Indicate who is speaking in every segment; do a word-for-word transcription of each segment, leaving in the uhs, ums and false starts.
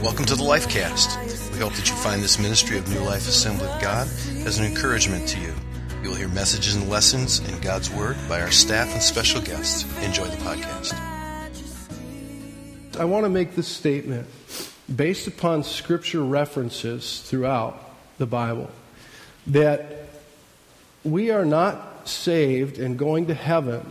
Speaker 1: Welcome to the Lifecast. We hope that you find this ministry of New Life Assembly of God as an encouragement to you. You will hear messages and lessons in God's Word by our staff and special guests. Enjoy the podcast.
Speaker 2: I want to make this statement based upon scripture references throughout the Bible that we are not saved and going to heaven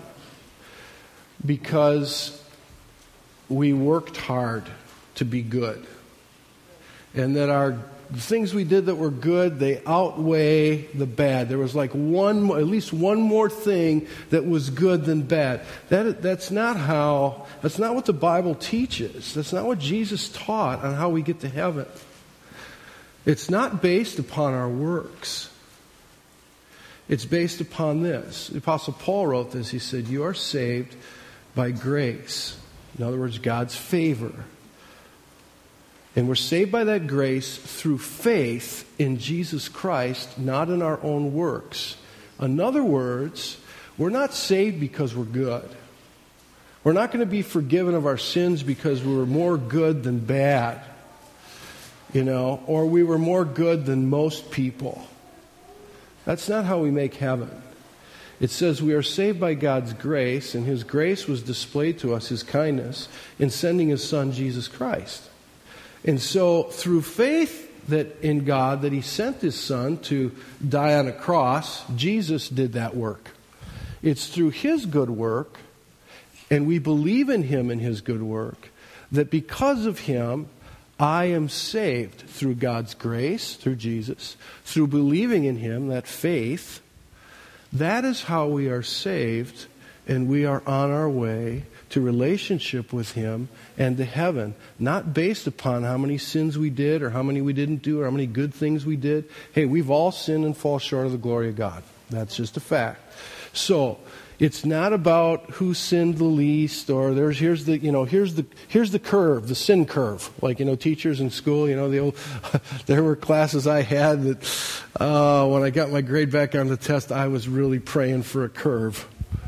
Speaker 2: because we worked hard to be good. And that our things we did that were good, they outweigh the bad. There was like one, at least one more thing that was good than bad. That that's not how. That's not what the Bible teaches. That's not what Jesus taught on how we get to heaven. It's not based upon our works. It's based upon this. The Apostle Paul wrote this. He said, "You are saved by grace." In other words, God's favor. And we're saved by that grace through faith in Jesus Christ, not in our own works. In other words, we're not saved because we're good. We're not going to be forgiven of our sins because we were more good than bad, you know, or we were more good than most people. That's not how we make heaven. It says we are saved by God's grace, and His grace was displayed to us, His kindness, in sending His Son, Jesus Christ. And so, through faith that in God, that He sent His Son to die on a cross, Jesus did that work. It's through His good work, and we believe in Him and His good work, that because of Him, I am saved through God's grace, through Jesus, through believing in Him, that faith. That is how we are saved, and we are on our way to relationship with Him and to heaven, not based upon how many sins we did or how many we didn't do or how many good things we did. Hey, we've all sinned and fall short of the glory of God. That's just a fact. So, it's not about who sinned the least, or there's here's the you know here's the here's the curve, the sin curve. Like you know, teachers in school, you know, the old, there were classes I had that uh, when I got my grade back on the test, I was really praying for a curve.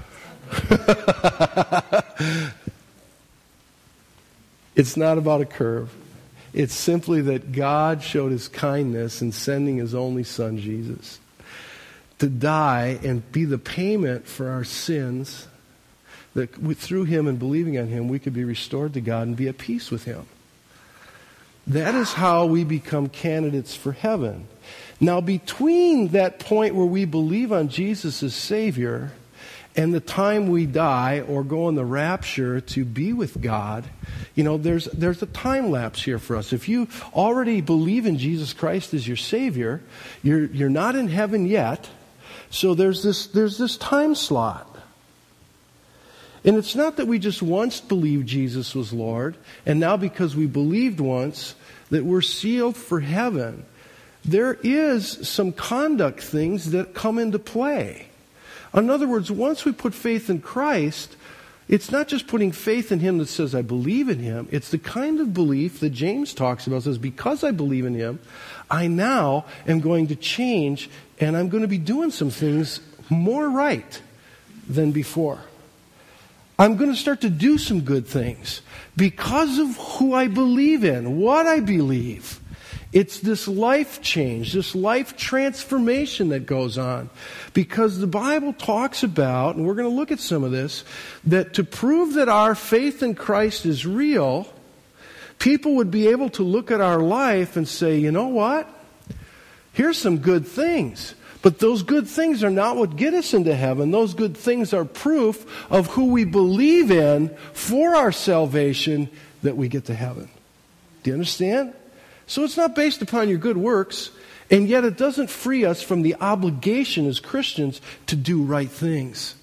Speaker 2: It's not about a curve. It's simply that God showed His kindness in sending His only Son, Jesus, to die and be the payment for our sins, that through Him and believing on Him, we could be restored to God and be at peace with Him. That is how we become candidates for heaven. Now, between that point where we believe on Jesus as Savior and the time we die or go in the rapture to be with God, you know, there's there's a time lapse here for us. If you already believe in Jesus Christ as your Savior, you're you're not in heaven yet. So there's this there's this time slot. And it's not that we just once believed Jesus was Lord, and now because we believed once that we're sealed for heaven. There is some conduct things that come into play. In other words, once we put faith in Christ, it's not just putting faith in Him that says, I believe in Him. It's the kind of belief that James talks about. It says, because I believe in Him, I now am going to change, and I'm going to be doing some things more right than before. I'm going to start to do some good things because of who I believe in, what I believe. It's this life change, this life transformation that goes on. Because the Bible talks about, and we're going to look at some of this, that to prove that our faith in Christ is real, people would be able to look at our life and say, you know what? Here's some good things. But those good things are not what get us into heaven. Those good things are proof of who we believe in for our salvation that we get to heaven. Do you understand? So it's not based upon your good works, and yet it doesn't free us from the obligation as Christians to do right things.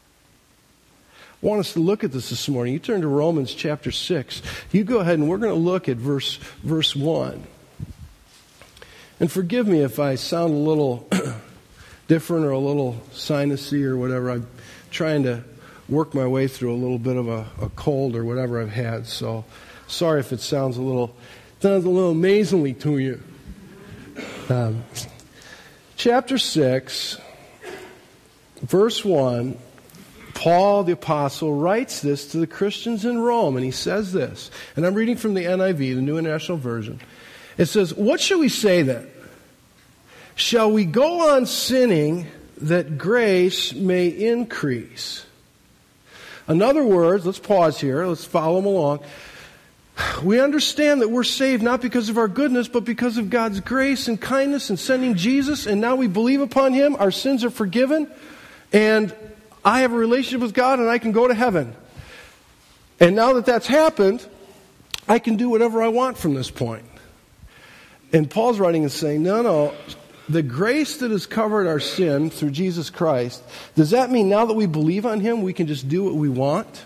Speaker 2: I want us to look at this this morning. You turn to Romans chapter six. You go ahead and we're going to look at verse, verse one. And forgive me if I sound a little different or a little sinusy or whatever. I'm trying to work my way through a little bit of a, a cold or whatever I've had. So sorry if it sounds a little... Sounds a little amazingly to you. Um, chapter six, verse one, Paul the Apostle writes this to the Christians in Rome, and he says this, and I'm reading from the N I V, the New International Version. It says, "What shall we say then? Shall we go on sinning that grace may increase?" In other words, let's pause here, let's follow them along. We understand that we're saved not because of our goodness, but because of God's grace and kindness in sending Jesus, and now we believe upon Him, our sins are forgiven, and I have a relationship with God and I can go to heaven. And now that that's happened, I can do whatever I want from this point. And Paul's writing and saying, no, no, the grace that has covered our sin through Jesus Christ, does that mean now that we believe on Him, we can just do what we want?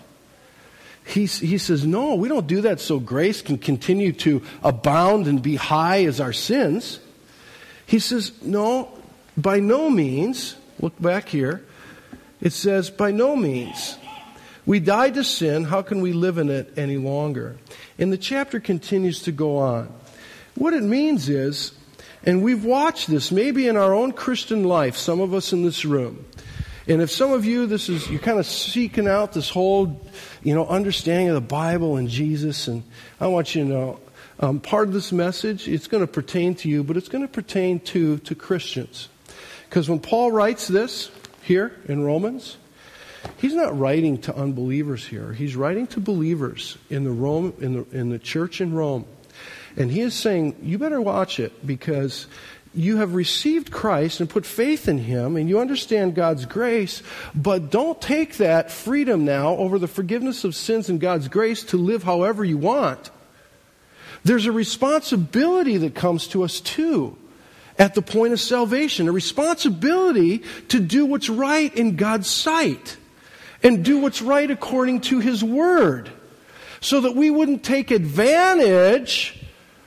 Speaker 2: He, he says, no, we don't do that so grace can continue to abound and be high as our sins. He says, no, by no means. Look back here. It says, by no means. We died to sin. How can we live in it any longer? And the chapter continues to go on. What it means is, and we've watched this maybe in our own Christian life, some of us in this room. And if some of you, this is, you're kind of seeking out this whole, you know, understanding of the Bible and Jesus, and I want you to know, um, part of this message, it's going to pertain to you, but it's going to pertain to, to Christians. Because when Paul writes this here in Romans, he's not writing to unbelievers here. He's writing to believers in the Rome, in the, in the church in Rome. And he is saying, you better watch it, because you have received Christ and put faith in Him, and you understand God's grace, but don't take that freedom now over the forgiveness of sins and God's grace to live however you want. There's a responsibility that comes to us too at the point of salvation, a responsibility to do what's right in God's sight and do what's right according to His Word, so that we wouldn't take advantage,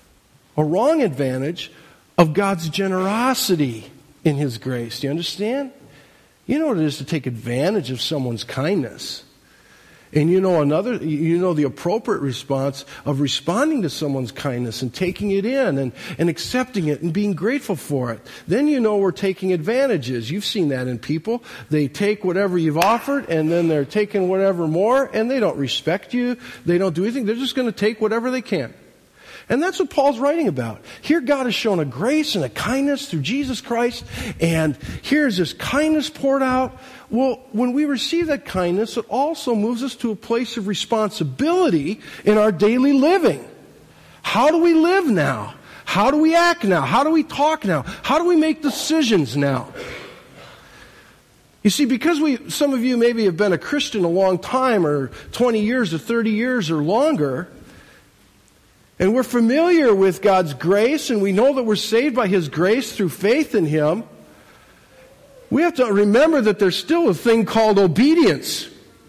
Speaker 2: a wrong advantage, of God's generosity in His grace. Do you understand? You know what it is to take advantage of someone's kindness. And you know another, you know the appropriate response of responding to someone's kindness and taking it in and, and accepting it and being grateful for it. Then you know we're taking advantages. You've seen that in people. They take whatever you've offered and then they're taking whatever more, and they don't respect you. They don't do anything. They're just going to take whatever they can. And that's what Paul's writing about. Here God has shown a grace and a kindness through Jesus Christ, and here's this kindness poured out. Well, when we receive that kindness, it also moves us to a place of responsibility in our daily living. How do we live now? How do we act now? How do we talk now? How do we make decisions now? You see, because we, some of you maybe have been a Christian a long time, or twenty years or thirty years or longer, and we're familiar with God's grace, and we know that we're saved by His grace through faith in Him, we have to remember that there's still a thing called obedience.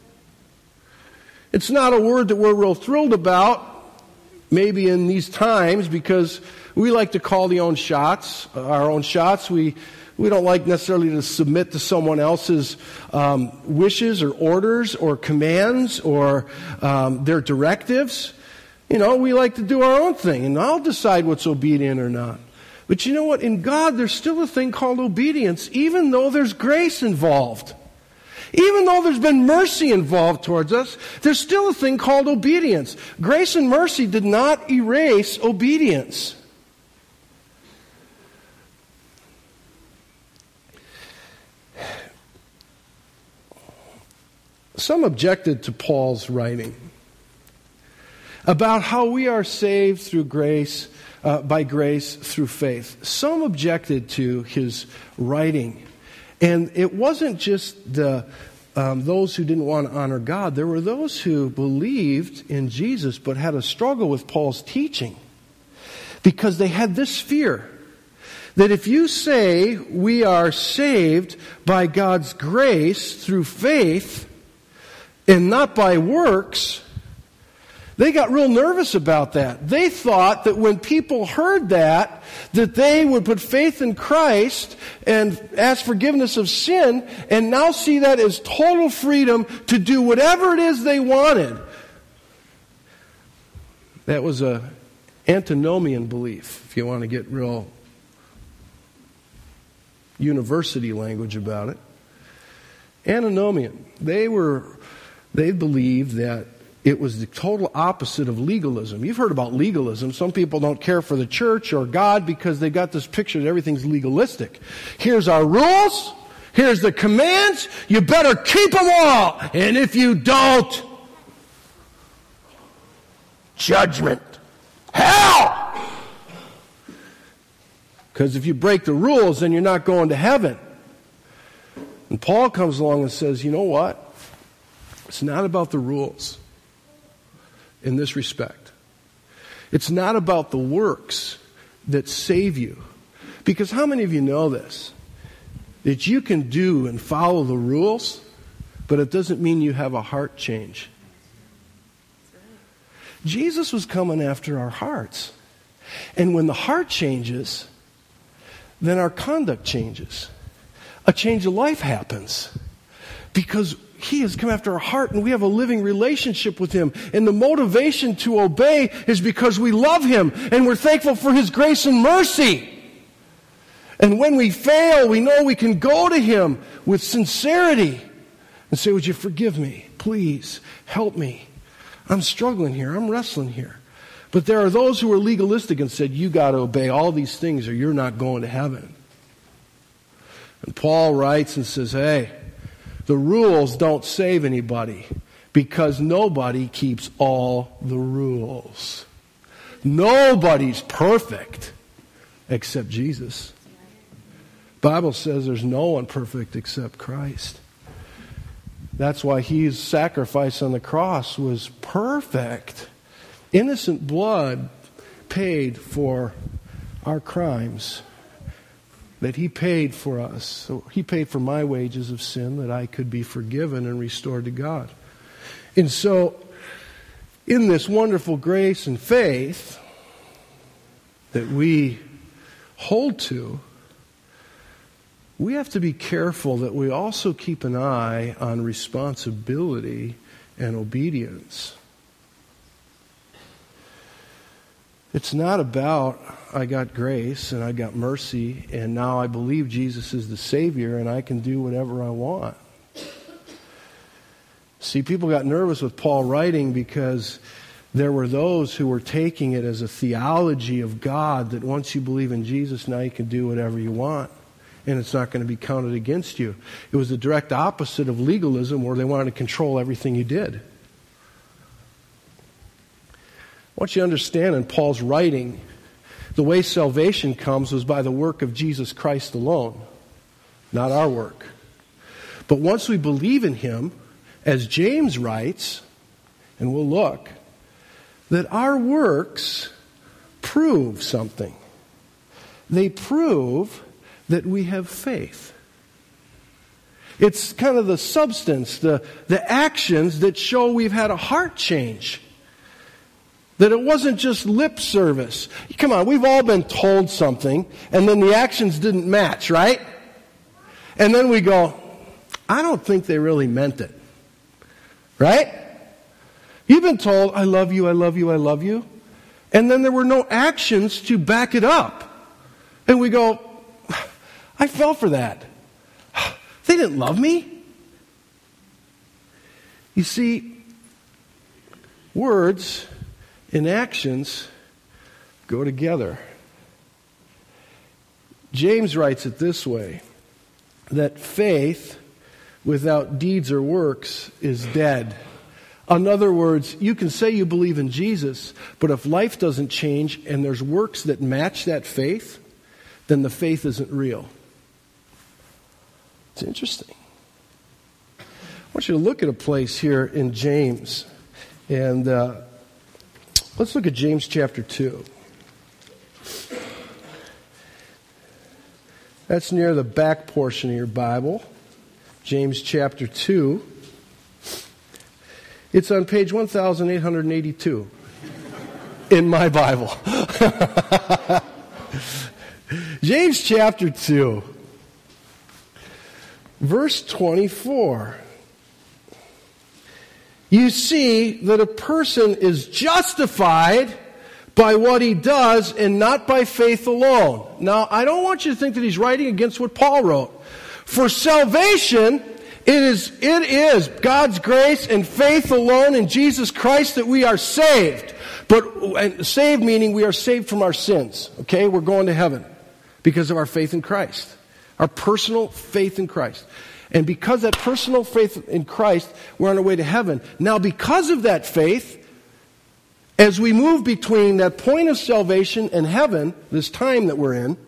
Speaker 2: It's not a word that we're real thrilled about, maybe in these times, because we like to call the own shots, our own shots. We we don't like necessarily to submit to someone else's um, wishes or orders or commands or um, their directives. You know, we like to do our own thing, and I'll decide what's obedient or not. But you know what? In God, there's still a thing called obedience, even though there's grace involved. Even though there's been mercy involved towards us, there's still a thing called obedience. Grace and mercy did not erase obedience. Some objected to Paul's writing about how we are saved through grace, uh, by grace through faith. Some objected to his writing. And it wasn't just the um, those who didn't want to honor God. There were those who believed in Jesus but had a struggle with Paul's teaching, because they had this fear that if you say we are saved by God's grace through faith and not by works, they got real nervous about that. They thought that when people heard that, that they would put faith in Christ and ask forgiveness of sin and now see that as total freedom to do whatever it is they wanted. That was a antinomian belief, if you want to get real university language about it. Antinomian. They were, they believed that it was the total opposite of legalism. You've heard about legalism. Some people don't care for the church or God because they got this picture that everything's legalistic. Here's our rules. Here's the commands. You better keep them all. And if you don't, judgment. Hell! Because if you break the rules, then you're not going to heaven. And Paul comes along and says, you know what? It's not about the rules in this respect. It's not about the works that save you. Because how many of you know this? That you can do and follow the rules, but it doesn't mean you have a heart change. Jesus was coming after our hearts. And when the heart changes, then our conduct changes. A change of life happens. Because He has come after our heart and we have a living relationship with Him. And the motivation to obey is because we love Him and we're thankful for His grace and mercy. And when we fail, we know we can go to Him with sincerity and say, would you forgive me? Please help me. I'm struggling here. I'm wrestling here. But there are those who are legalistic and said, you got to obey all these things or you're not going to heaven. And Paul writes and says, hey, the rules don't save anybody because nobody keeps all the rules. Nobody's perfect except Jesus. The Bible says there's no one perfect except Christ. That's why His sacrifice on the cross was perfect. Innocent blood paid for our crimes. That He paid for us. So He paid for my wages of sin that I could be forgiven and restored to God. And so, in this wonderful grace and faith that we hold to, we have to be careful that we also keep an eye on responsibility and obedience. It's not about, I got grace and I got mercy and now I believe Jesus is the Savior and I can do whatever I want. See, people got nervous with Paul writing because there were those who were taking it as a theology of God that once you believe in Jesus, now you can do whatever you want and it's not going to be counted against you. It was the direct opposite of legalism where they wanted to control everything you did. I want you to understand in Paul's writing, the way salvation comes was by the work of Jesus Christ alone, not our work. But once we believe in Him, as James writes, and we'll look, that our works prove something. They prove that we have faith. It's kind of the substance, the, the actions that show we've had a heart change. That it wasn't just lip service. Come on, we've all been told something, and then the actions didn't match, right? And then we go, I don't think they really meant it. Right? You've been told, I love you, I love you, I love you. And then there were no actions to back it up. And we go, I fell for that. They didn't love me. You see, words and actions go together. James writes it this way, that faith without deeds or works is dead. In other words, you can say you believe in Jesus, but if life doesn't change and there's works that match that faith, then the faith isn't real. It's interesting. I want you to look at a place here in James. And uh, let's look at James chapter two. That's near the back portion of your Bible. James chapter two. It's on page one thousand eight hundred eighty-two in my Bible. James chapter two, verse twenty-four. You see that a person is justified by what he does and not by faith alone. Now, I don't want you to think that he's writing against what Paul wrote. For salvation It is, it is God's grace and faith alone in Jesus Christ that we are saved. But and saved meaning we are saved from our sins. Okay? We're going to heaven because of our faith in Christ. Our personal faith in Christ. And because that personal faith in Christ, we're on our way to heaven. Now, because of that faith, as we move between that point of salvation and heaven, this time that we're in,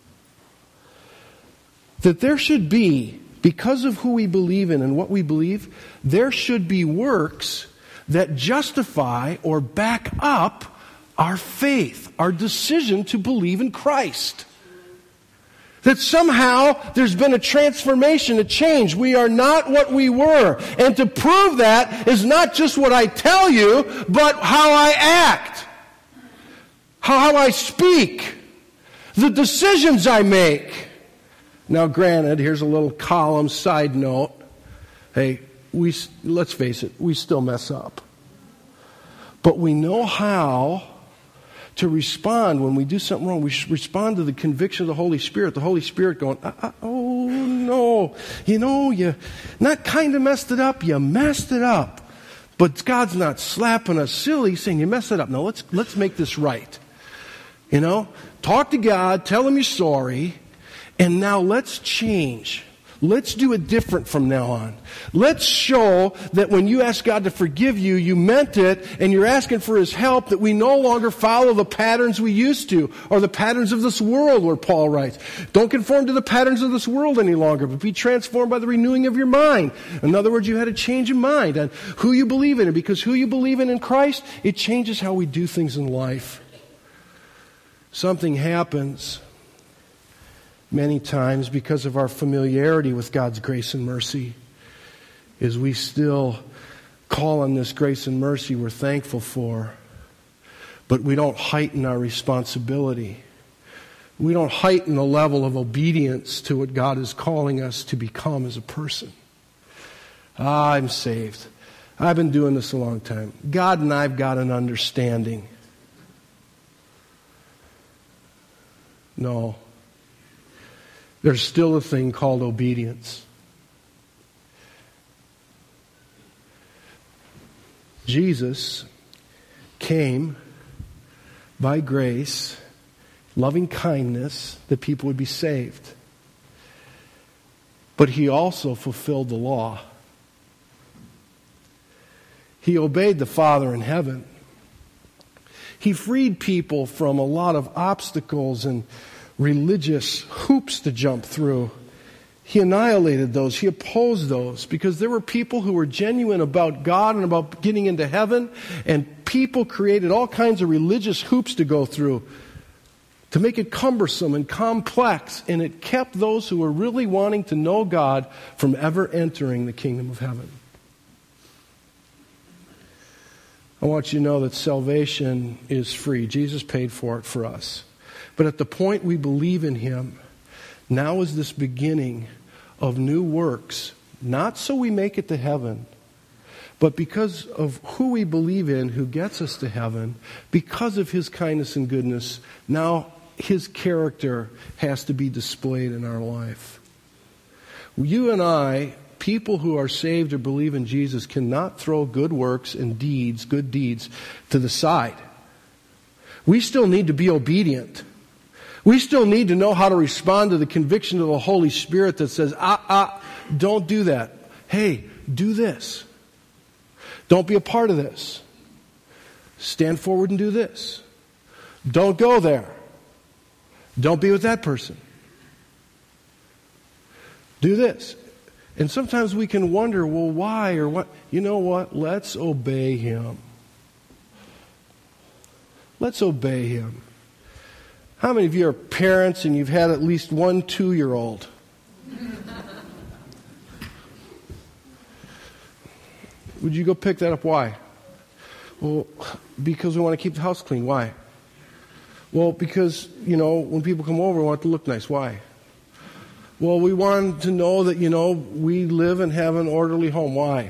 Speaker 2: that there should be, because of who we believe in and what we believe, there should be works that justify or back up our faith, our decision to believe in Christ. That somehow there's been a transformation, a change. We are not what we were. And to prove that is not just what I tell you, but how I act, how I speak, the decisions I make. Now, granted, here's a little column side note. Hey, we let's face it, we still mess up. But we know how to respond when we do something wrong. We should respond to the conviction of the Holy Spirit. The Holy Spirit going, uh, uh, oh no, you know, you not kind of messed it up, you messed it up. But God's not slapping us silly, He's saying you messed it up. Now let's let's make this right. You know, talk to God, tell Him you're sorry, and now let's change. Let's do it different from now on. Let's show that when you ask God to forgive you, you meant it, and you're asking for His help, that we no longer follow the patterns we used to, or the patterns of this world, where Paul writes. Don't conform to the patterns of this world any longer, but be transformed by the renewing of your mind. In other words, you had a change of mind on who you believe in, and because who you believe in in Christ, it changes how we do things in life. Something happens many times because of our familiarity with God's grace and mercy, is we still call on this grace and mercy we're thankful for, but we don't heighten our responsibility. We don't heighten the level of obedience to what God is calling us to become as a person. Ah, I'm saved. I've been doing this a long time. God and I've got an understanding. No. There's still a thing called obedience. Jesus came by grace, loving kindness, that people would be saved. But He also fulfilled the law. He obeyed the Father in heaven. He freed people from a lot of obstacles and religious hoops to jump through. He annihilated those. He opposed those because there were people who were genuine about God and about getting into heaven, and people created all kinds of religious hoops to go through to make it cumbersome and complex, and it kept those who were really wanting to know God from ever entering the kingdom of heaven. I want you to know that salvation is free. Jesus paid for it for us. But at the point we believe in Him, now is this beginning of new works, not so we make it to heaven, but because of who we believe in, who gets us to heaven, because of His kindness and goodness, now His character has to be displayed in our life. You and I, people who are saved or believe in Jesus, cannot throw good works and deeds, good deeds, to the side. We still need to be obedient. We still need to know how to respond to the conviction of the Holy Spirit that says, ah, ah, don't do that. Hey, do this. Don't be a part of this. Stand forward and do this. Don't go there. Don't be with that person. Do this. And sometimes we can wonder, well, why or what? You know what? Let's obey Him. Let's obey Him. How many of you are parents and you've had at least one two-year-old? Would you go pick that up? Why? Well, because we want to keep the house clean. Why? Well, because, you know, when people come over, we want it to look nice. Why? Well, we want to know that, you know, we live and have an orderly home. Why?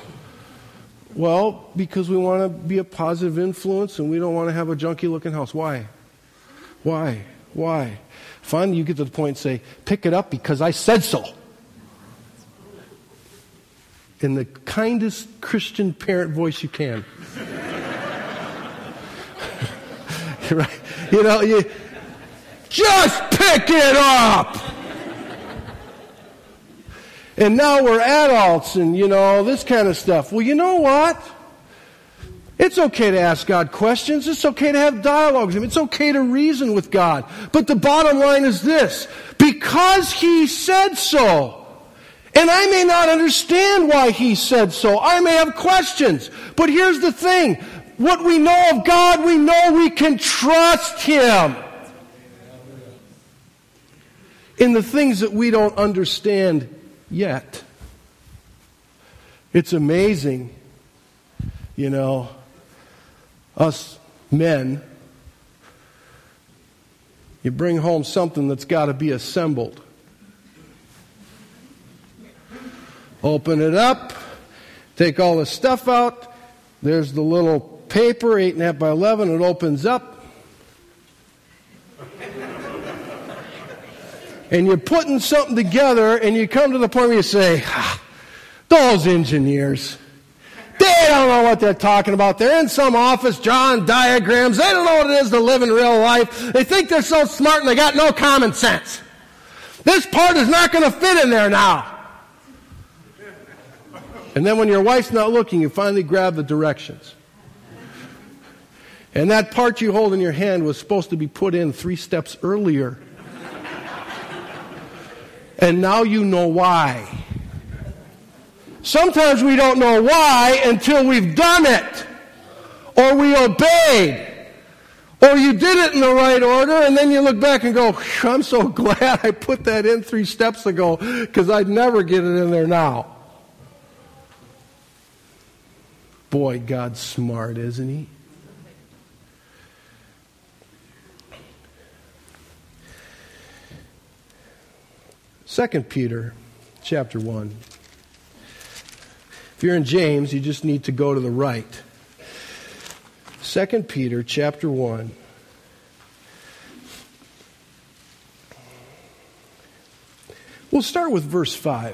Speaker 2: Well, because we want to be a positive influence and we don't want to have a junky-looking house. Why? Why? Why? Finally, you get to the point and say, pick it up because I said so. in the kindest Christian parent voice you can. Right? You know, you just pick it up. And now we're adults and, you know, this kind of stuff. Well, you know what? It's okay to ask God questions. It's okay to have dialogues. It's okay to reason with God. But the bottom line is this. Because He said so, and I may not understand why He said so. I may have questions. But here's the thing. What we know of God, we know we can trust Him in the things that we don't understand yet. It's amazing, you know, us men, you bring home something that's got to be assembled. Open it up, take all the stuff out, there's the little paper, eight and a half by eleven, it opens up. And you're putting something together, and you come to the point where you say, ah, those engineers, they don't know what they're talking about. They're in some office drawing diagrams. They don't know what it is to live in real life. They think they're so smart, and they got no common sense. This part is not going to fit in there now. And then when your wife's not looking, you finally grab the directions. And that part you hold in your hand was supposed to be put in three steps earlier. And now you know why. Sometimes we don't know why until we've done it. Or we obeyed. Or you did it in the right order, and then you look back and go, I'm so glad I put that in three steps ago, because I'd never get it in there now. Boy, God's smart, isn't He? Second Peter chapter one. If you're in James, you just need to go to the right. Second Peter chapter one. We'll start with verse five.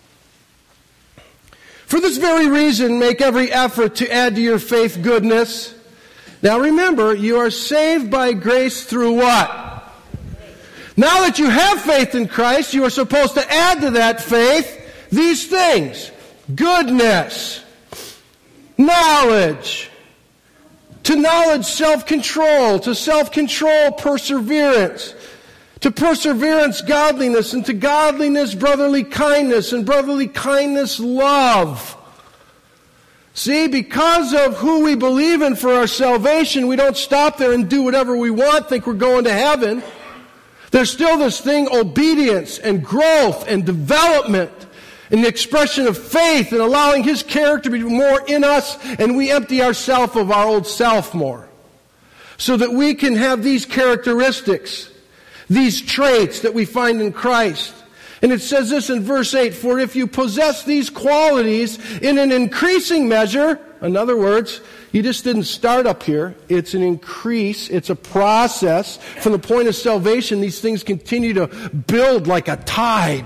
Speaker 2: For this very reason, make every effort to add to your faith goodness. Now remember, you are saved by grace through what? Now that you have faith in Christ, you are supposed to add to that faith these things. Goodness, knowledge, to knowledge self-control, to self-control perseverance, to perseverance godliness, and to godliness brotherly kindness, and brotherly kindness love. See, because of who we believe in for our salvation, we don't stop there and do whatever we want, think we're going to heaven. There's still this thing, obedience and growth and development and the expression of faith and allowing His character to be more in us, and we empty ourselves of our old self more. So that we can have these characteristics, these traits that we find in Christ. And it says this in verse eight, for if you possess these qualities in an increasing measure, in other words, you just didn't start up here. It's an increase. It's a process. From the point of salvation, these things continue to build like a tide.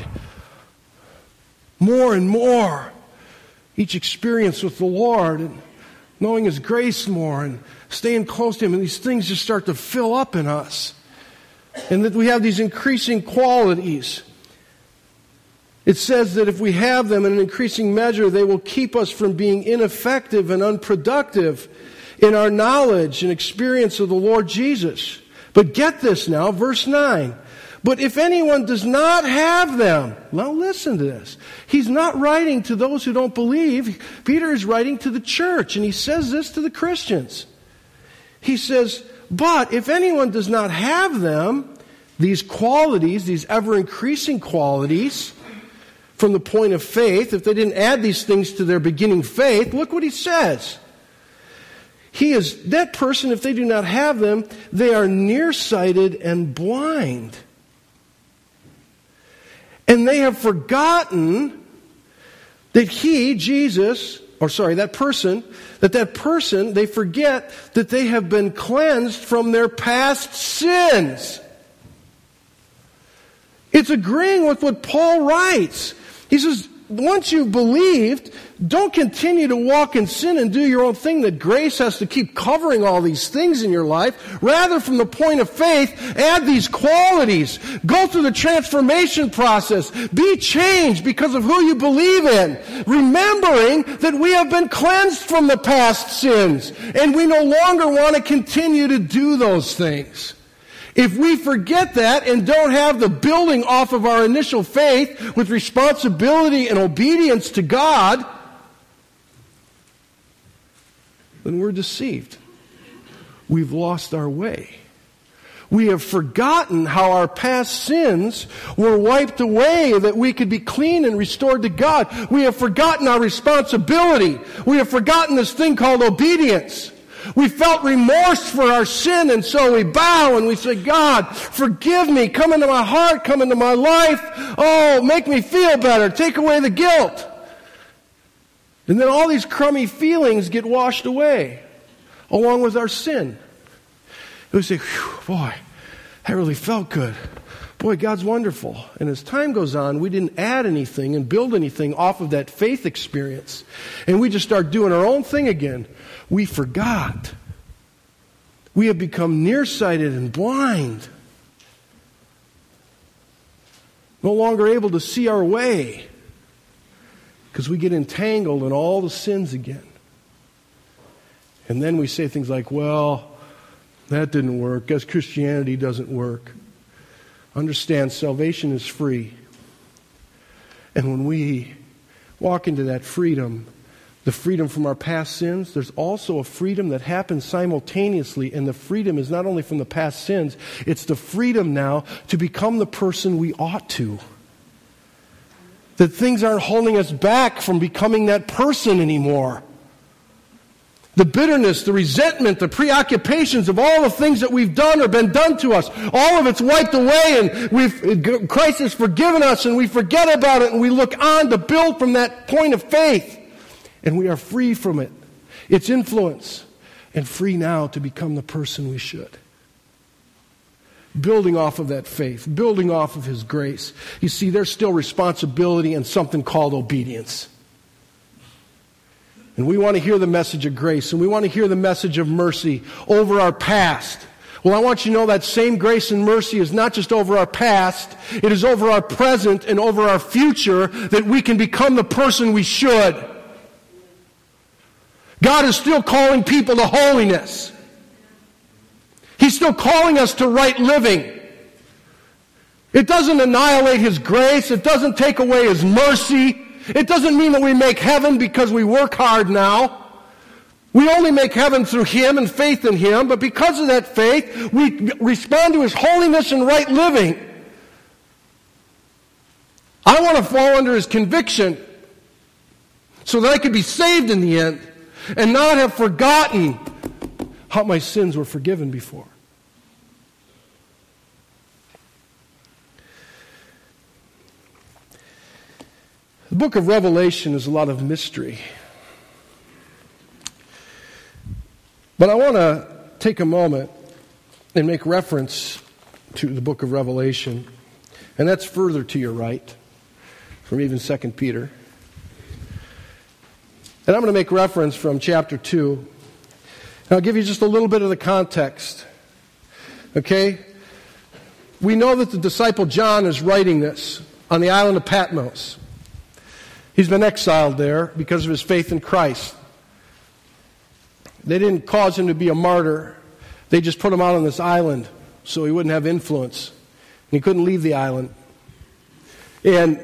Speaker 2: More and more. Each experience with the Lord and knowing His grace more and staying close to Him. And these things just start to fill up in us. And that we have these increasing qualities. It says that if we have them in an increasing measure, they will keep us from being ineffective and unproductive in our knowledge and experience of the Lord Jesus. But get this now, verse nine. But if anyone does not have them, now listen to this. He's not writing to those who don't believe. Peter is writing to the church, and he says this to the Christians. He says, but if anyone does not have them, these qualities, these ever-increasing qualities, from the point of faith, if they didn't add these things to their beginning faith, look what he says. He is, that person, if they do not have them, they are nearsighted and blind. And they have forgotten that he, Jesus, or sorry, that person, that that person, they forget that they have been cleansed from their past sins. It's agreeing with what Paul writes. He says, once you've believed, don't continue to walk in sin and do your own thing that grace has to keep covering all these things in your life. Rather, from the point of faith, add these qualities. Go through the transformation process. Be changed because of who you believe in. Remembering that we have been cleansed from the past sins, and we no longer want to continue to do those things. If we forget that and don't have the building off of our initial faith with responsibility and obedience to God, then we're deceived. We've lost our way. We have forgotten how our past sins were wiped away, that we could be clean and restored to God. We have forgotten our responsibility. We have forgotten this thing called obedience. We felt remorse for our sin, and so we bow and we say, God, forgive me. Come into my heart. Come into my life. Oh, make me feel better. Take away the guilt. And then all these crummy feelings get washed away, along with our sin. And we say, boy, that really felt good. Boy, God's wonderful. And as time goes on, we didn't add anything and build anything off of that faith experience. And we just start doing our own thing again. We forgot. We have become nearsighted and blind. No longer able to see our way. Because we get entangled in all the sins again. And then we say things like, well, that didn't work. Guess Christianity doesn't work. Understand, salvation is free. And when we walk into that freedom, the freedom from our past sins, there's also a freedom that happens simultaneously. And the freedom is not only from the past sins, it's the freedom now to become the person we ought to. That things aren't holding us back from becoming that person anymore. The bitterness, the resentment, the preoccupations of all the things that we've done or been done to us, all of it's wiped away, and we've, Christ has forgiven us, and we forget about it, and we look on to build from that point of faith. And we are free from it, its influence, and free now to become the person we should. Building off of that faith, building off of His grace. You see, there's still responsibility and something called obedience. And we want to hear the message of grace, and we want to hear the message of mercy over our past. Well, I want you to know that same grace and mercy is not just over our past, it is over our present and over our future, that we can become the person we should. God is still calling people to holiness. He's still calling us to right living. It doesn't annihilate His grace. It doesn't take away His mercy. It doesn't mean that we make heaven because we work hard now. We only make heaven through Him and faith in Him, but because of that faith, we respond to His holiness and right living. I want to fall under His conviction so that I could be saved in the end and not have forgotten how my sins were forgiven before. The book of Revelation is a lot of mystery. But I want to take a moment and make reference to the book of Revelation. And that's further to your right from even Second Peter. And I'm going to make reference from chapter two. And I'll give you just a little bit of the context. Okay? We know that the disciple John is writing this on the island of Patmos. He's been exiled there because of his faith in Christ. They didn't cause him to be a martyr. They just put him out on this island so he wouldn't have influence. And he couldn't leave the island. And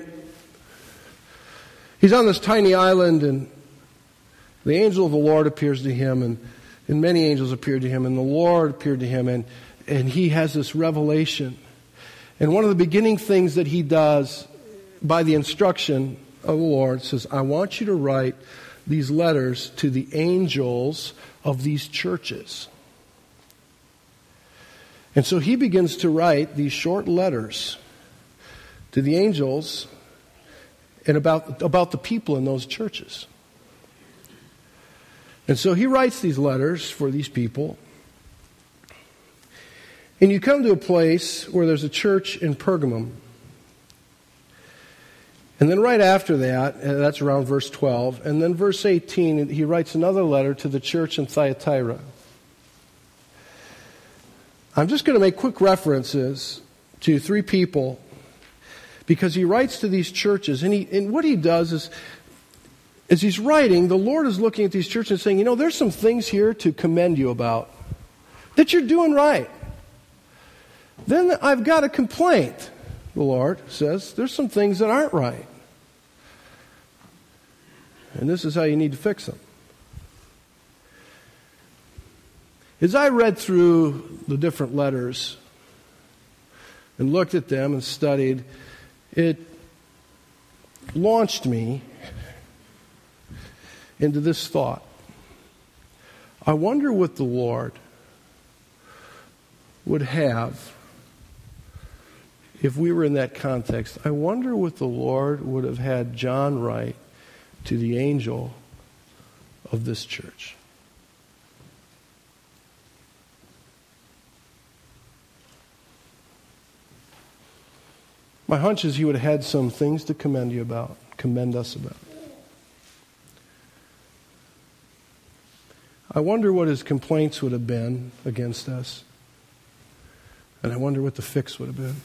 Speaker 2: he's on this tiny island, and the angel of the Lord appears to him, and, and many angels appeared to him, and the Lord appeared to him, and, and he has this revelation. And one of the beginning things that he does by the instruction of the Lord says, I want you to write these letters to the angels of these churches. And so he begins to write these short letters to the angels and about, about the people in those churches. And so he writes these letters for these people. And you come to a place where there's a church in Pergamum. And then right after that, uh, that's around verse twelve, and then verse eighteen, he writes another letter to the church in Thyatira. I'm just going to make quick references to three people because he writes to these churches, and, he, and what he does is, as he's writing, the Lord is looking at these churches and saying, you know, there's some things here to commend you about that you're doing right. Then I've got a complaint, the Lord says. There's some things that aren't right. And this is how you need to fix them. As I read through the different letters and looked at them and studied, it launched me into this thought. I wonder what the Lord would have if we were in that context. I wonder what the Lord would have had John write to the angel of this church. My hunch is he would have had some things to commend you about, commend us about. I wonder what his complaints would have been against us. And I wonder what the fix would have been.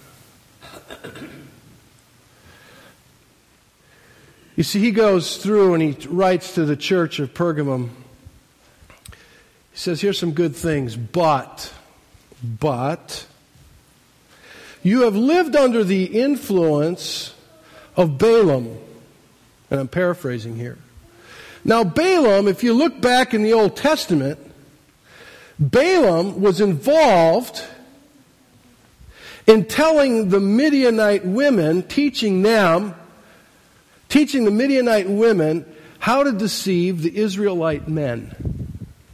Speaker 2: You see, he goes through and he writes to the church of Pergamum. He says, here's some good things, but, but, you have lived under the influence of Balaam. And I'm paraphrasing here. Now, Balaam, if you look back in the Old Testament, Balaam was involved in telling the Midianite women, teaching them, teaching the Midianite women how to deceive the Israelite men,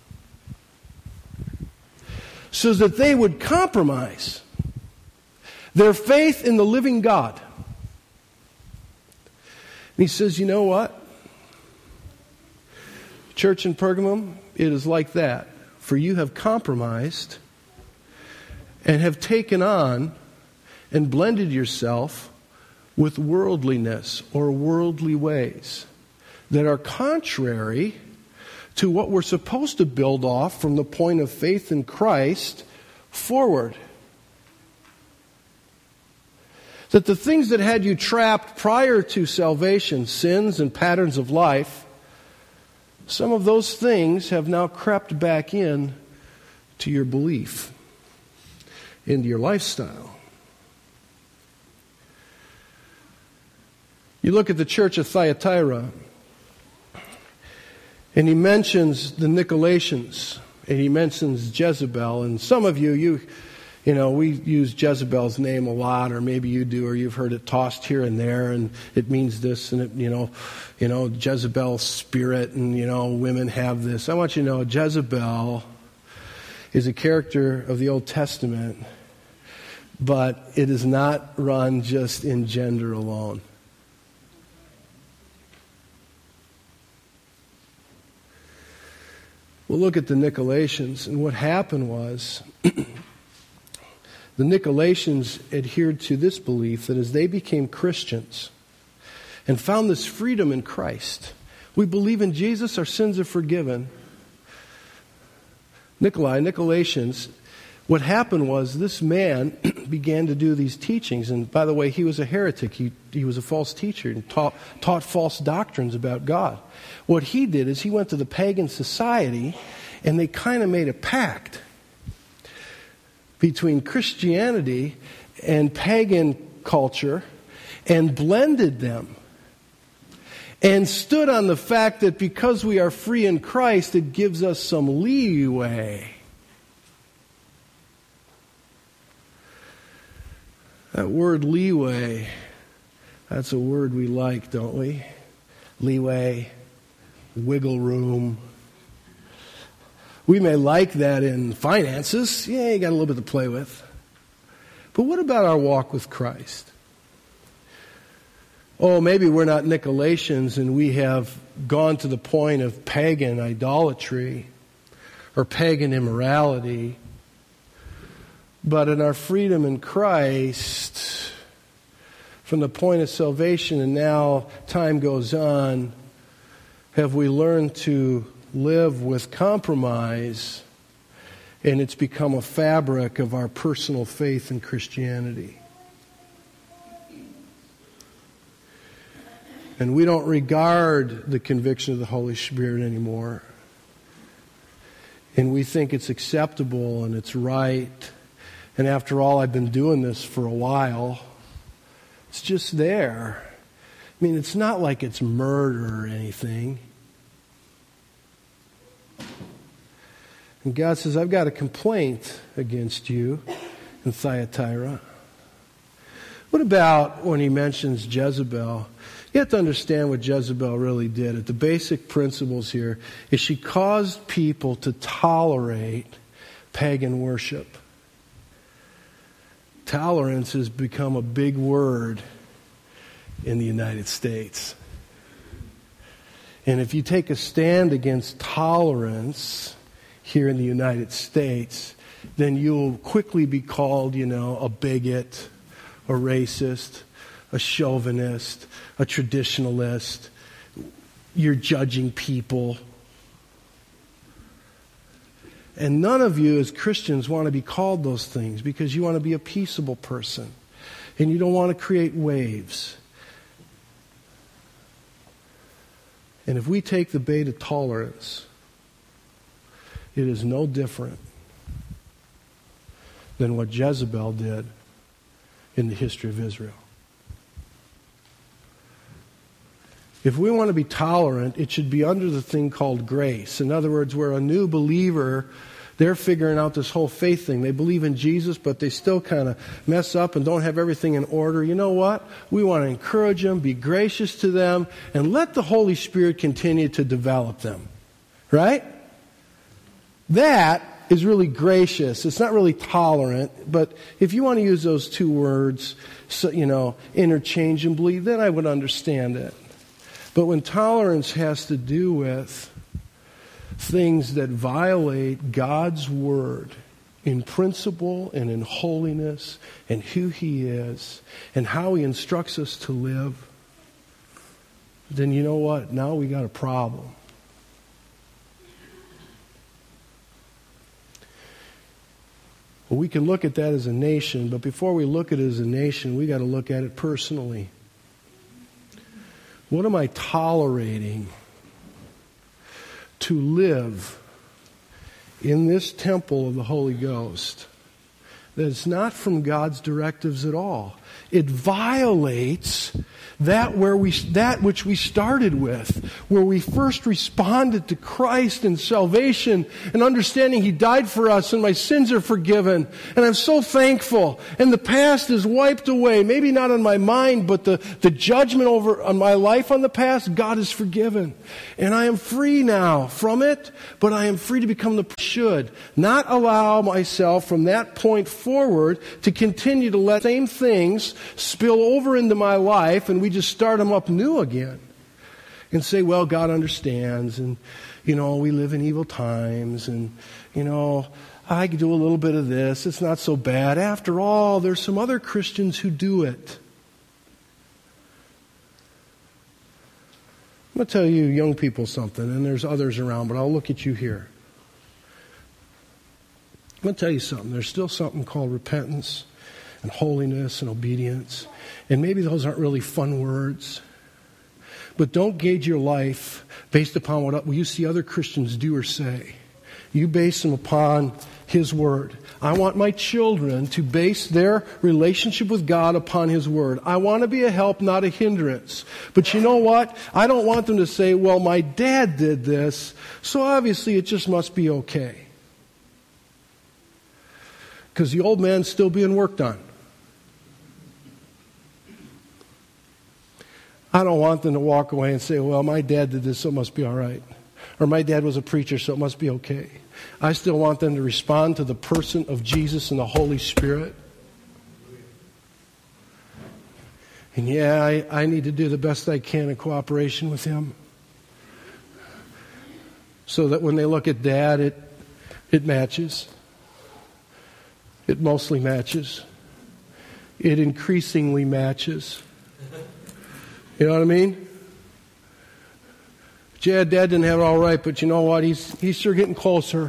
Speaker 2: so that they would compromise their faith in the living God. And he says, you know what? Church in Pergamum, it is like that. For you have compromised and have taken on and blended yourself with worldliness or worldly ways that are contrary to what we're supposed to build off from the point of faith in Christ forward. That the things that had you trapped prior to salvation, sins and patterns of life, some of those things have now crept back in to your belief, into your lifestyle. You look at the church of Thyatira, and he mentions the Nicolaitans, and he mentions Jezebel. And some of you, you, you know, we use Jezebel's name a lot, or maybe you do, or you've heard it tossed here and there, and it means this, and it, you know, you know, Jezebel's spirit, and you know, women have this. I want you to know, Jezebel is a character of the Old Testament, but it is not run just in gender alone. Well, look at the Nicolaitans, and what happened was the Nicolaitans adhered to this belief that as they became Christians and found this freedom in Christ, we believe in Jesus, our sins are forgiven. Nikolai, Nicolaitans, what happened was this man began to do these teachings, and by the way, he was a heretic. He, he was a false teacher and taught, taught false doctrines about God. What he did is he went to the pagan society, and they kind of made a pact between Christianity and pagan culture and blended them and stood on the fact that because we are free in Christ, it gives us some leeway. That word leeway, that's a word we like, don't we? Leeway, wiggle room. We may like that in finances. Yeah, you got a little bit to play with. But what about our walk with Christ? Oh, maybe we're not Nicolaitans and we have gone to the point of pagan idolatry or pagan immorality. But in our freedom in Christ, from the point of salvation, and now time goes on, have we learned to live with compromise, and it's become a fabric of our personal faith in Christianity. And we don't regard the conviction of the Holy Spirit anymore. And we think it's acceptable and it's right. And after all, I've been doing this for a while. It's just there. I mean, it's not like it's murder or anything. And God says, I've got a complaint against you in Thyatira. What about when he mentions Jezebel? You have to understand what Jezebel really did. At the basic principles here is she caused people to tolerate pagan worship. Tolerance has become a big word in the United States. And if you take a stand against tolerance here in the United States, then you'll quickly be called, you know, a bigot, a racist, a chauvinist, a traditionalist. You're judging people. And none of you as Christians want to be called those things because you want to be a peaceable person. And you don't want to create waves. And if we take the bait of tolerance, it is no different than what Jezebel did in the history of Israel. If we want to be tolerant, it should be under the thing called grace. In other words, where a new believer, they're figuring out this whole faith thing. They believe in Jesus, but they still kind of mess up and don't have everything in order. You know what? We want to encourage them, be gracious to them, and let the Holy Spirit continue to develop them. Right? That is really gracious. It's not really tolerant, but if you want to use those two words, so, you know, interchangeably, then I would understand it. But when tolerance has to do with things that violate God's word in principle and in holiness and who He is and how He instructs us to live, then you know what? Now we got a problem. Well, we can look at that as a nation, but before we look at it as a nation, we got to look at it personally. What am I tolerating to live in this temple of the Holy Ghost that is not from God's directives at all? It violates that where we that which we started with, where we first responded to Christ and salvation and understanding He died for us and my sins are forgiven. And I'm so thankful. And the past is wiped away. Maybe not on my mind, but the, the judgment over on my life on the past, God is forgiven. And I am free now from it, but I am free to become the should. Not allow myself from that point forward to continue to let the same things spill over into my life and we just start them up new again. And say, well, God understands, and, you know, we live in evil times, and, you know, I could do a little bit of this. It's not so bad. After all, there's some other Christians who do it. I'm going to tell you young people something, and there's others around, but I'll look at you here. I'm going to tell you something. There's still something called repentance and holiness and obedience. And maybe those aren't really fun words. But don't gauge your life based upon what you see other Christians do or say. You base them upon His Word. I want my children to base their relationship with God upon His Word. I want to be a help, not a hindrance. But you know what? I don't want them to say, well, my dad did this, so obviously it just must be okay. Because the old man's still being worked on. I don't want them to walk away and say, well, my dad did this, so it must be all right. Or my dad was a preacher, so it must be okay. I still want them to respond to the person of Jesus and the Holy Spirit. And yeah, I, I need to do the best I can in cooperation with Him. So that when they look at Dad, it it matches. It mostly matches. It increasingly matches. You know what I mean? Yeah, Dad didn't have it all right, but you know what? He's, he's sure getting closer.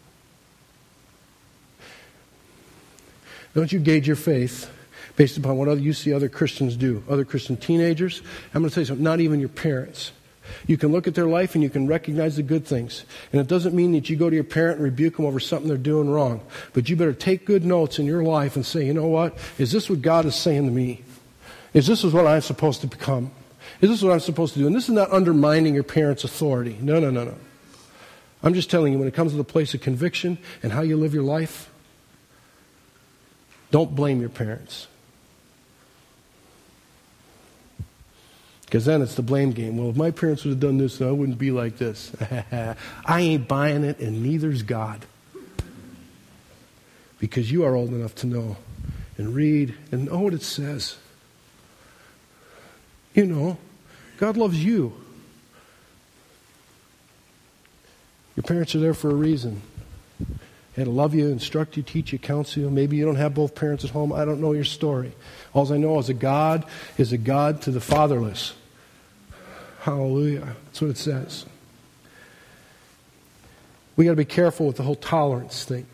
Speaker 2: Don't you gauge your faith based upon what other, you see other Christians do, other Christian teenagers. I'm going to tell you something, not even your parents. You can look at their life and you can recognize the good things. And it doesn't mean that you go to your parent and rebuke them over something they're doing wrong. But you better take good notes in your life and say, you know what? Is this what God is saying to me? Is this what I'm supposed to become? Is this what I'm supposed to do? And this is not undermining your parents' authority. No, no, no, no. I'm just telling you, when it comes to the place of conviction and how you live your life, don't blame your parents. Because then it's the blame game. Well, if my parents would have done this, then I wouldn't be like this. I ain't buying it, and neither's God. Because you are old enough to know and read and know what it says. You know, God loves you. Your parents are there for a reason. They to love you, instruct you, teach you, counsel you. Maybe you don't have both parents at home. I don't know your story. All I know is a God is a God to the fatherless. Hallelujah. That's what it says. We got to be careful with the whole tolerance thing.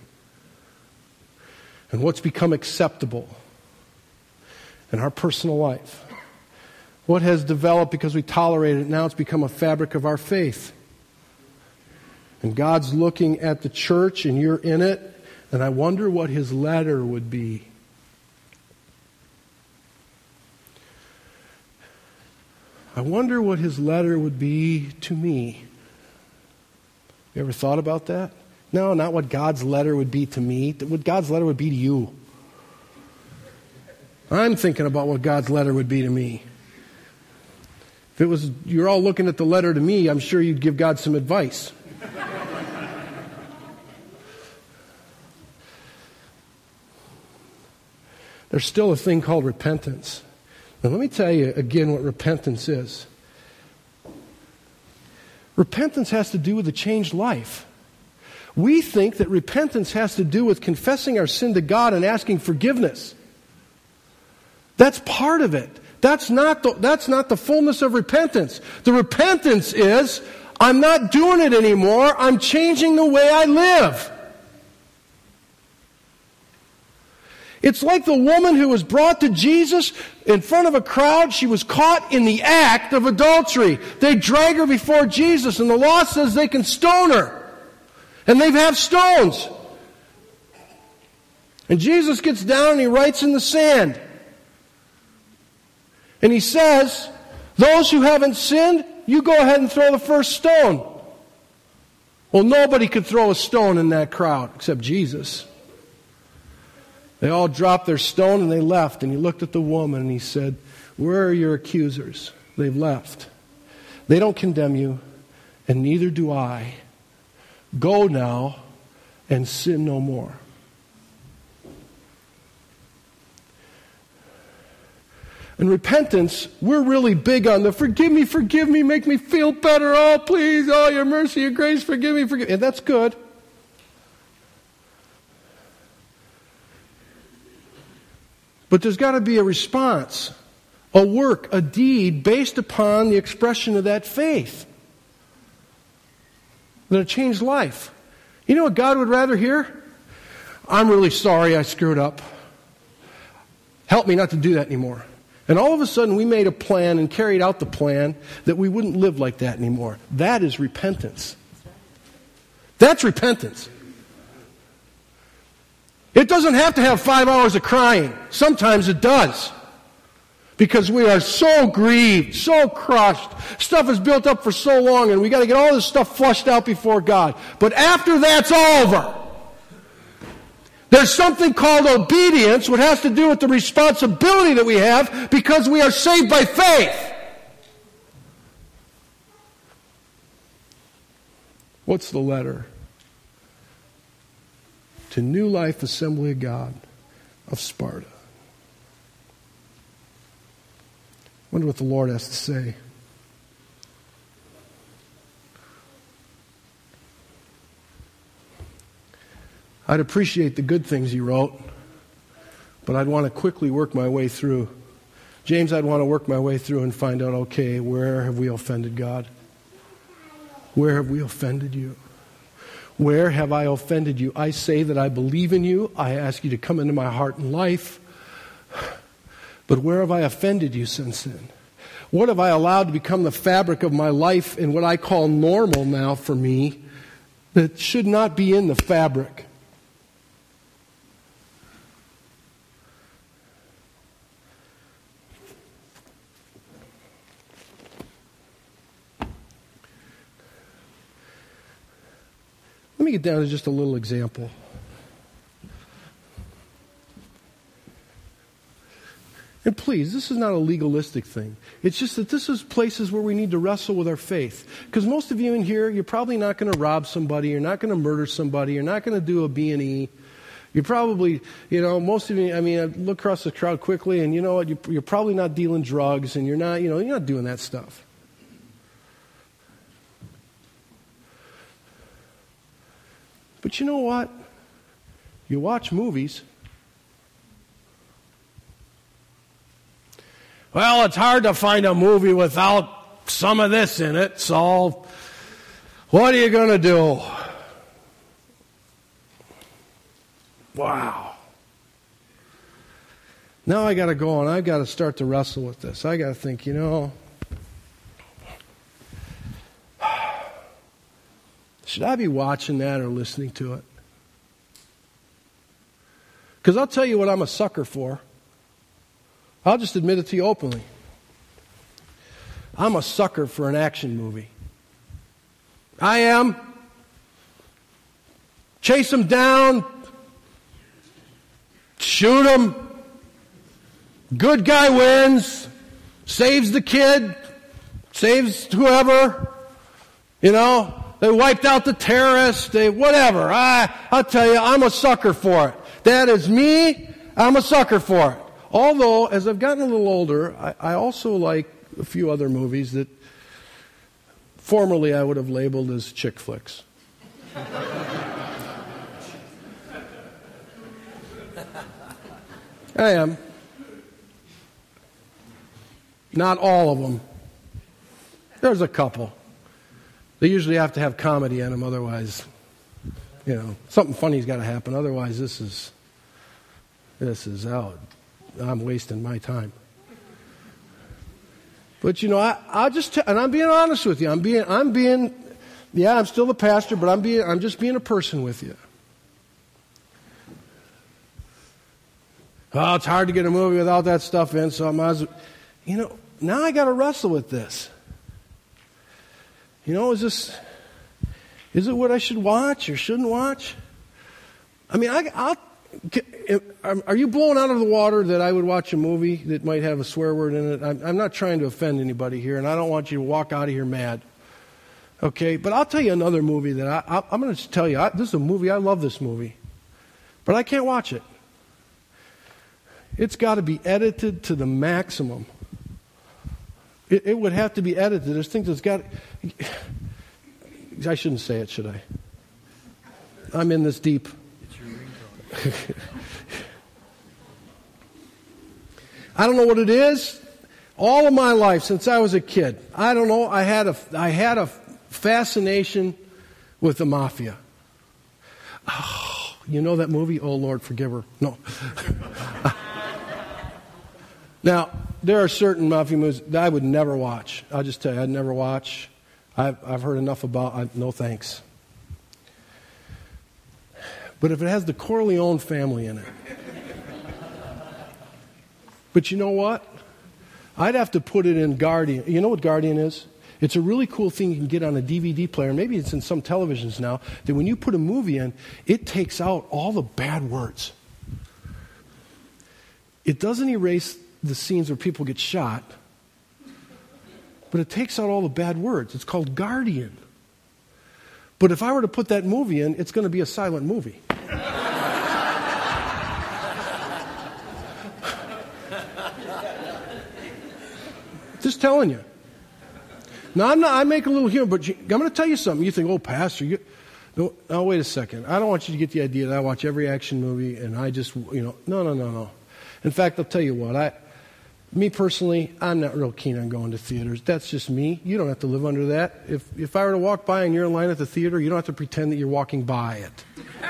Speaker 2: And what's become acceptable in our personal life. What has developed because we tolerated it, now it's become a fabric of our faith. And God's looking at the church and you're in it, and I wonder what His letter would be. I wonder what His letter would be to me. You ever thought about that? No, not what God's letter would be to me. What God's letter would be to you. I'm thinking about what God's letter would be to me. If it was, you're all looking at the letter to me, I'm sure you'd give God some advice. There's still a thing called repentance. Now let me tell you again what repentance is. Repentance has to do with a changed life. We think that repentance has to do with confessing our sin to God and asking forgiveness. That's part of it. That's not the, that's not the fullness of repentance. The repentance is, I'm not doing it anymore. I'm changing the way I live. It's like the woman who was brought to Jesus in front of a crowd. She was caught in the act of adultery. They drag her before Jesus, and the law says they can stone her. And they have stones. And Jesus gets down and He writes in the sand. And He says, those who haven't sinned, you go ahead and throw the first stone. Well, nobody could throw a stone in that crowd except Jesus. They all dropped their stone and they left. And He looked at the woman and He said, where are your accusers? They've left. They don't condemn you, and neither do I. Go now and sin no more. And repentance, we're really big on the forgive me, forgive me, make me feel better. Oh, please, oh, your mercy, your grace, forgive me, forgive me. And that's good. But there's got to be a response, a work, a deed based upon the expression of that faith. That a changed life. You know what God would rather hear? I'm really sorry I screwed up. Help me not to do that anymore. And all of a sudden we made a plan and carried out the plan that we wouldn't live like that anymore. That is repentance. That's repentance. It doesn't have to have five hours of crying. Sometimes it does. Because we are so grieved, so crushed. Stuff is built up for so long, and we got to get all this stuff flushed out before God. But after that's over, there's something called obedience, which has to do with the responsibility that we have because we are saved by faith. What's the letter? To New Life Assembly of God of Sparta. I wonder what the Lord has to say. I'd appreciate the good things He wrote, but I'd want to quickly work my way through James, I'd want to work my way through and find out, okay, where have we offended God? Where have we offended you? Where have I offended you? I say that I believe in you. I ask you to come into my heart and life. But where have I offended you since then? What have I allowed to become the fabric of my life and what I call normal now for me that should not be in the fabric? Let me get down to just a little example. And please, this is not a legalistic thing. It's just that this is places where we need to wrestle with our faith. Because most of you in here, you're probably not going to rob somebody. You're not going to murder somebody. You're not going to do a B and E. You're probably, you know, most of you, I mean, I look across the crowd quickly and you know what, you're probably not dealing drugs and you're not, you know, you're not doing that stuff. But you know what? You watch movies. Well, it's hard to find a movie without some of this in it, so what are you going to do? Wow. Now I got to go and I got to start to wrestle with this. I got to think, you know, should I be watching that or listening to it? Because I'll tell you what I'm a sucker for. I'll just admit it to you openly. I'm a sucker for an action movie. I am. Chase them down. Shoot them. Good guy wins. Saves the kid. Saves whoever. You know, they wiped out the terrorists. They whatever. I, I'll tell you, I'm a sucker for it. That is me. I'm a sucker for it. Although, as I've gotten a little older, I, I also like a few other movies that formerly I would have labeled as chick flicks. I am. Not all of them. There's a couple. They usually have to have comedy in them, otherwise, you know, something funny's got to happen. Otherwise, this is, this is out. I'm wasting my time. But you know, I, I'll just tell, and I'm being honest with you. I'm being, I'm being, yeah, I'm still the pastor, but I'm being, I'm just being a person with you. Oh, it's hard to get a movie without that stuff in, so I might as well, you know, now I got to wrestle with this. You know, is this, is it what I should watch or shouldn't watch? I mean, I, I'll. Are you blown out of the water that I would watch a movie that might have a swear word in it? I'm not trying to offend anybody here, and I don't want you to walk out of here mad. Okay, but I'll tell you another movie that I, I'm going to tell you. I, this is a movie, I love this movie, but I can't watch it. It's got to be edited to the maximum. It, it would have to be edited. There's things that's got. I shouldn't say it, should I? I'm in this deep. I don't know what it is. All of my life, since I was a kid, I don't know, I had a, I had a fascination with the mafia. Oh, you know that movie? Oh, Lord, forgive her. No. Now, there are certain mafia movies that I would never watch. I'll just tell you, I'd never watch. I've, I've heard enough about, I, no thanks. But if it has the Corleone family in it. But you know what? I'd have to put it in Guardian. You know what Guardian is? It's a really cool thing you can get on a D V D player. Maybe it's in some televisions now. That when you put a movie in, it takes out all the bad words. It doesn't erase the scenes where people get shot. But it takes out all the bad words. It's called Guardian. But if I were to put that movie in, it's going to be a silent movie. Just telling you. Now, I'm not, I make a little humor, but you, I'm going to tell you something. You think, oh, Pastor, you... No, no, wait a second. I don't want you to get the idea that I watch every action movie and I just, you know... No, no, no, no. In fact, I'll tell you what. I, Me personally, I'm not real keen on going to theaters. That's just me. You don't have to live under that. If if I were to walk by and you're in line at the theater, you don't have to pretend that you're walking by it.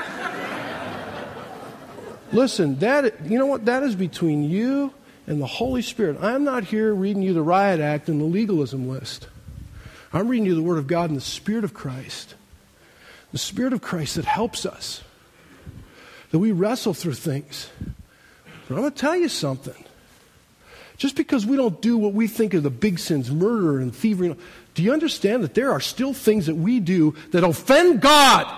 Speaker 2: Listen, that you know what? That is between you and the Holy Spirit. I'm not here reading you the riot act and the legalism list. I'm reading you the Word of God and the Spirit of Christ. The Spirit of Christ that helps us. That we wrestle through things. But I'm going to tell you something. Just because we don't do what we think are the big sins, murder and thievery, do you understand that there are still things that we do that offend God?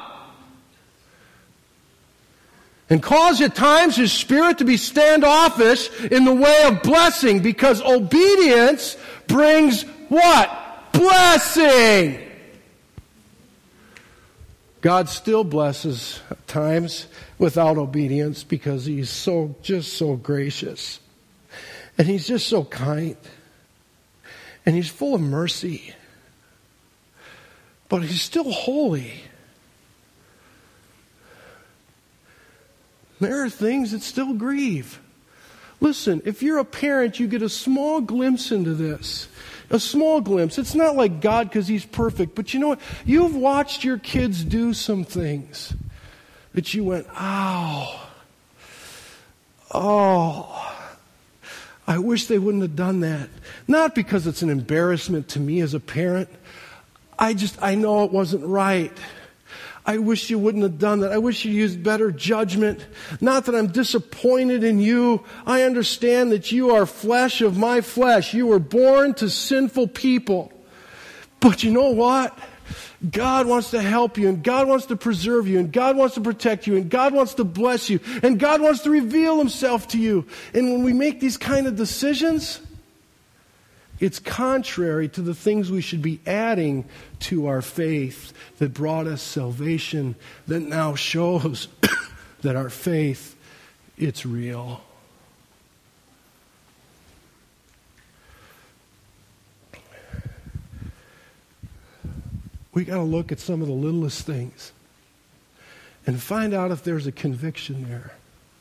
Speaker 2: And cause at times His Spirit to be standoffish in the way of blessing, because obedience brings what? Blessing! God still blesses at times without obedience because He's so, just so gracious. And He's just so kind. And He's full of mercy. But He's still holy. There are things that still grieve. Listen, if you're a parent, you get a small glimpse into this. A small glimpse. It's not like God because He's perfect. But you know what? You've watched your kids do some things that you went, ow. Oh. I wish they wouldn't have done that. Not because it's an embarrassment to me as a parent. I just, I know it wasn't right. I wish you wouldn't have done that. I wish you used better judgment. Not that I'm disappointed in you. I understand that you are flesh of my flesh. You were born to sinful people. But you know what? God wants to help you, and God wants to preserve you, and God wants to protect you, and God wants to bless you, and God wants to reveal Himself to you. And when we make these kind of decisions, it's contrary to the things we should be adding to our faith that brought us salvation, that now shows that our faith, it's real. We got to look at some of the littlest things and find out if there's a conviction there.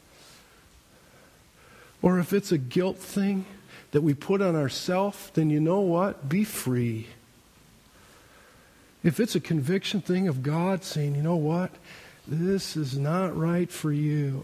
Speaker 2: Or if it's a guilt thing that we put on ourselves, then you know what? Be free. If it's a conviction thing of God saying, you know what? This is not right for you.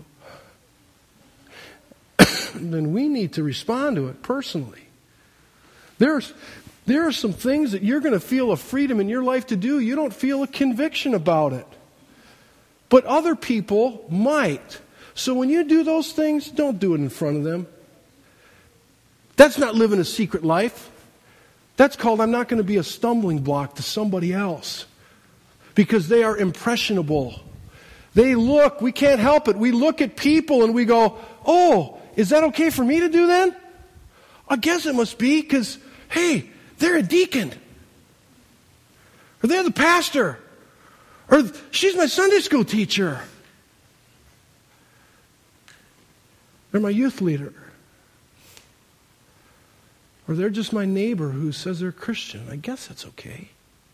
Speaker 2: Then we need to respond to it personally. There's, there are some things that you're going to feel a freedom in your life to do. You don't feel a conviction about it. But other people might. So when you do those things, don't do it in front of them. That's not living a secret life. That's called, I'm not going to be a stumbling block to somebody else. Because they are impressionable. They look, we can't help it. We look at people and we go, oh, is that okay for me to do then? I guess it must be because, hey, they're a deacon. Or they're the pastor. Or she's my Sunday school teacher. They're my youth leader. Or they're just my neighbor who says they're Christian. I guess that's okay.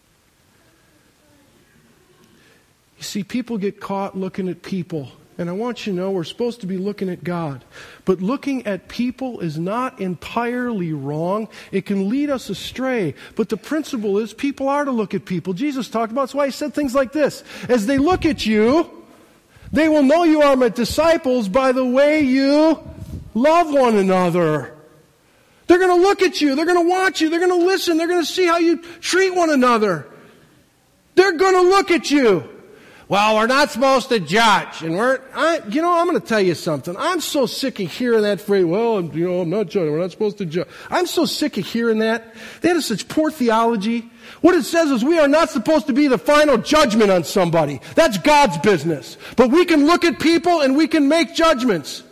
Speaker 2: You see, people get caught looking at people. And I want you to know we're supposed to be looking at God. But looking at people is not entirely wrong. It can lead us astray. But the principle is people are to look at people. Jesus talked about it. That's why He said things like this. As they look at you, they will know you are my disciples by the way you love one another. They're going to look at you. They're going to watch you. They're going to listen. They're going to see how you treat one another. They're going to look at you. Well, we're not supposed to judge. And we're, I, you know, I'm going to tell you something. I'm so sick of hearing that phrase, well, you know, I'm not judging. We're not supposed to judge. I'm so sick of hearing that. That is such poor theology. What it says is we are not supposed to be the final judgment on somebody. That's God's business. But we can look at people and we can make judgments.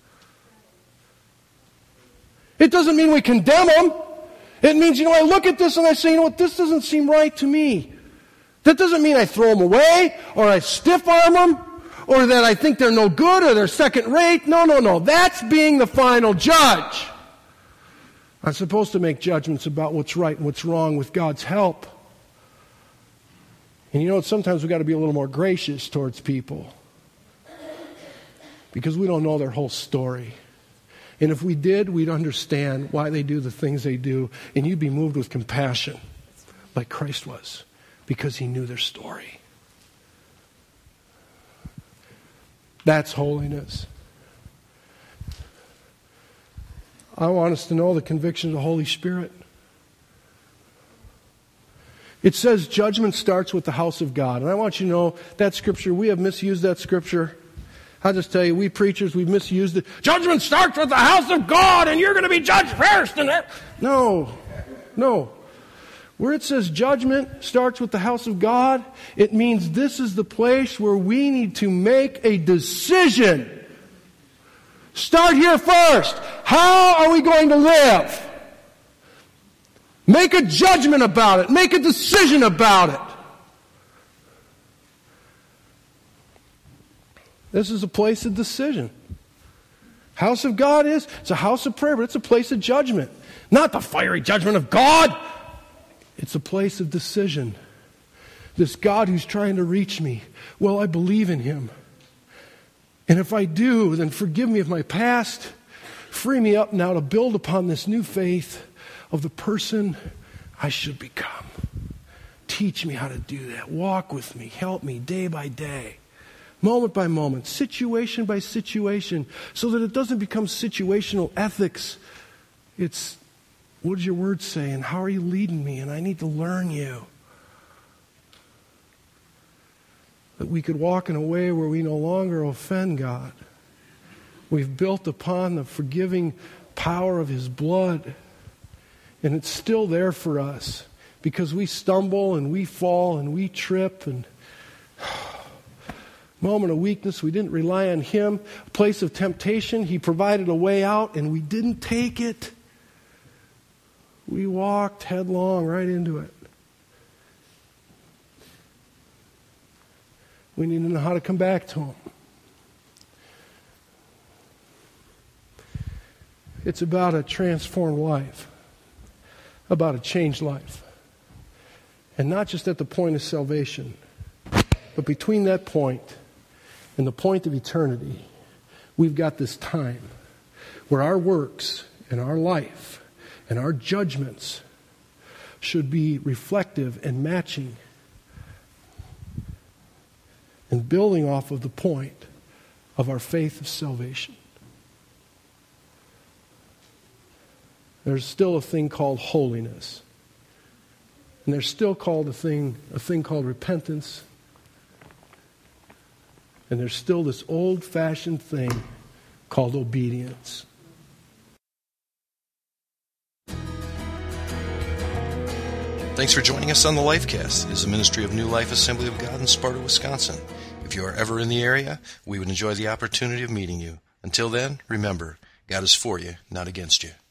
Speaker 2: It doesn't mean we condemn them. It means, you know, I look at this and I say, you know what, this doesn't seem right to me. That doesn't mean I throw them away or I stiff arm them or that I think they're no good or they're second rate. No, no, no. That's being the final judge. I'm supposed to make judgments about what's right and what's wrong with God's help. And you know what? Sometimes we've got to be a little more gracious towards people because we don't know their whole story. And if we did, we'd understand why they do the things they do, and you'd be moved with compassion like Christ was, because he knew their story. That's holiness. I want us to know the conviction of the Holy Spirit. It says judgment starts with the house of God. And I want you to know that scripture, we have misused that scripture. I'll just tell you, we preachers, we've misused it. Judgment starts with the house of God, and you're going to be judged first. And that. No, no. Where it says judgment starts with the house of God, it means this is the place where we need to make a decision. Start here first. How are we going to live? Make a judgment about it. Make a decision about it. This is a place of decision. House of God is, it's a house of prayer, but it's a place of judgment. Not the fiery judgment of God. It's a place of decision. This God who's trying to reach me, well, I believe in him. And if I do, then forgive me of my past. Free me up now to build upon this new faith of the person I should become. Teach me how to do that. Walk with me. Help me day by day. Moment by moment. Situation by situation. So that it doesn't become situational ethics. It's, what does your word say? And how are you leading me? And I need to learn you. That we could walk in a way where we no longer offend God. We've built upon the forgiving power of his blood. And it's still there for us. Because we stumble and we fall and we trip. And moment of weakness, we didn't rely on him. A place of temptation, he provided a way out and we didn't take it. We walked headlong right into it. We need to know how to come back to him. It's about a transformed life. About a changed life. And not just at the point of salvation, but between that point and the point of eternity, we've got this time where our works and our life and our judgments should be reflective and matching and building off of the point of our faith of salvation. There's still a thing called holiness. And there's still called a thing, a thing called repentance. And there's still this old-fashioned thing called obedience.
Speaker 1: Thanks for joining us on the Lifecast. It is a ministry of New Life Assembly of God in Sparta, Wisconsin. If you are ever in the area, we would enjoy the opportunity of meeting you. Until then, remember, God is for you, not against you.